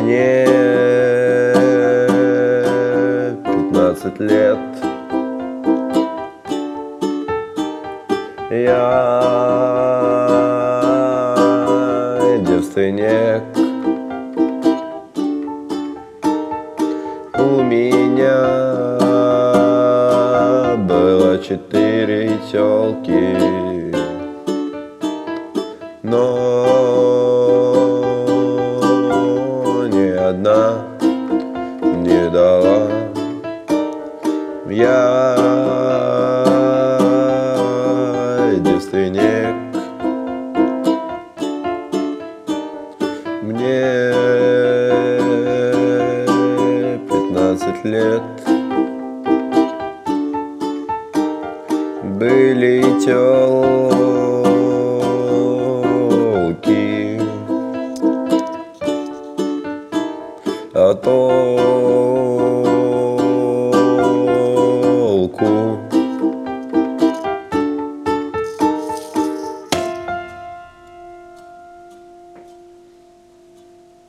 Мне 15 лет. Я девственник. У меня было 4 тёлки, но ни одна не дала. Я девственник. Мне 15 лет. Были тёлки, а то